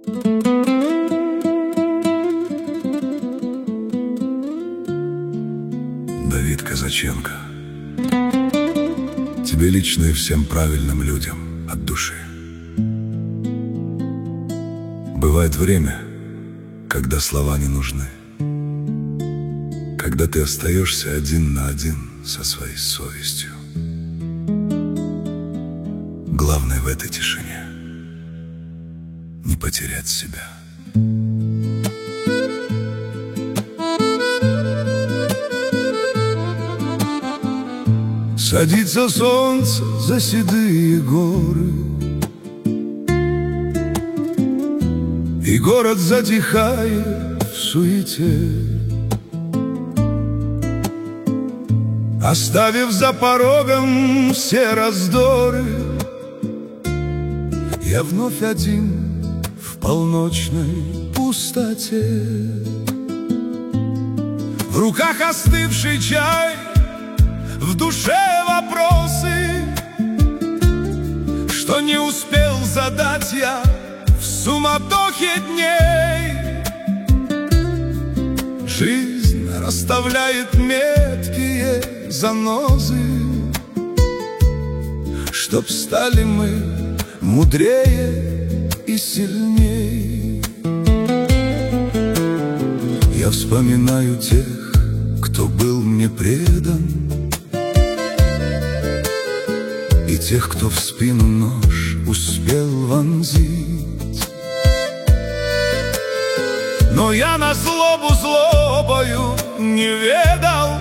Давид Казаченко. Тебе лично и всем правильным людям от души. Бывает время, когда слова не нужны, когда ты остаешься один на один со своей совестью. Главное в этой тишине не потерять себя. Садится солнце за седые горы, и город затихает в суете, оставив за порогом все раздоры. Я вновь один в полночной пустоте. В руках остывший чай, в душе вопросы, что не успел задать я в суматохе дней. Жизнь расставляет меткие занозы, чтоб стали мы мудрее и сильней. Я вспоминаю тех, кто был мне предан, и тех, кто в спину нож успел вонзить. Но я на злобу злобою не ведал,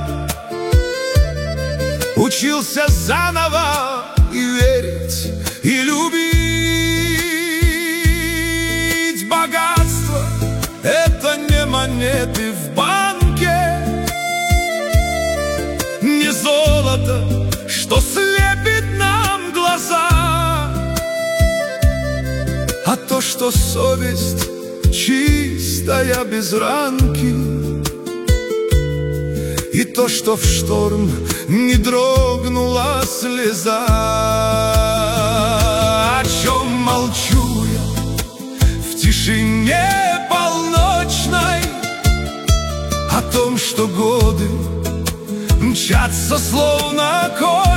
учился заново и верить, и любить. Богатство — это не монеты в банке, не золото, что слепит нам глаза, а то, что совесть чистая без ранки, и то, что в шторм не дрогнула слеза. О чем молчу я в тишине полночной? О том, что годы мчатся словно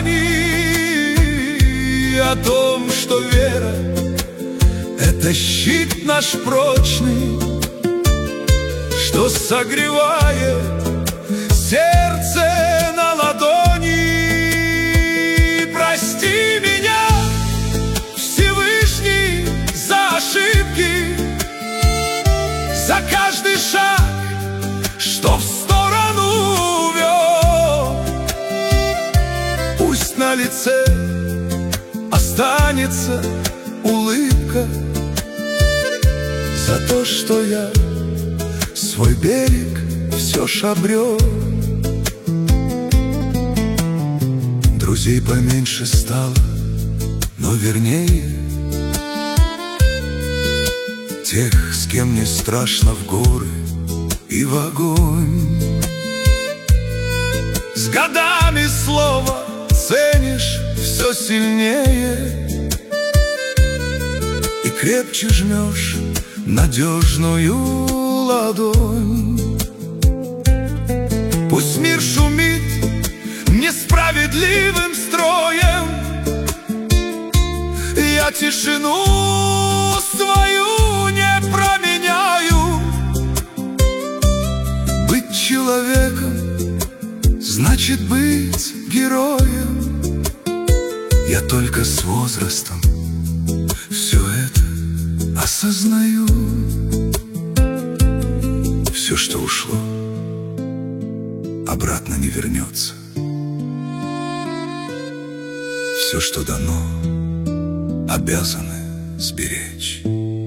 кони, о том, что вера — это щит наш прочный, что согревает сердце на ладони. Прости меня, Всевышний, за ошибки, за каждый шаг, что в сторону вел. Пусть на лице останется улыбка за то, что я свой берег все ж обрел. Друзей поменьше стало, но вернее тех, с кем не страшно в горы и в огонь. С годами слово ценишь все сильнее и крепче жмешь надежную ладонь. Пусть мир шумит несправедливым строем, я тишину свою не променяю. Быть человеком значит быть героем. Я только с возрастом все это осознаю. Все, что ушло, обратно не вернется. Все, что дано, обязаны сберечь.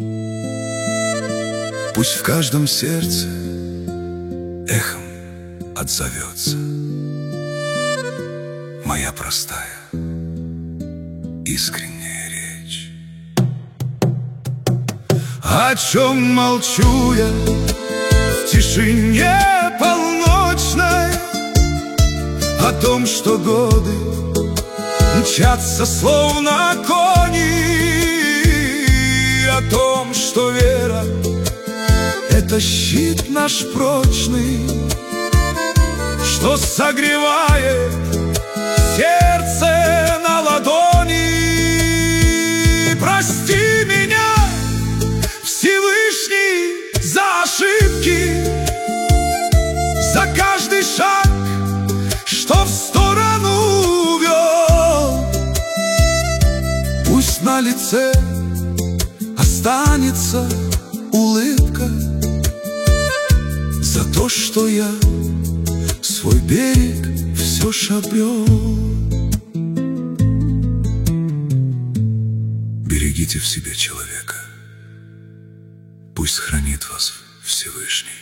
Пусть в каждом сердце эхом отзовется моя простая, искренняя речь. О чем молчу я в тишине полночной? О том, что годы мчатся словно кони, о том, что что вера — это щит наш прочный, что согревает сердце на ладони. Прости меня, Всевышний, за ошибки, за каждый шаг, что в сторону вел. Пусть на лице останется улыбка за то, что я свой берег все ж обрел. Берегите в себе человека, пусть хранит вас Всевышний.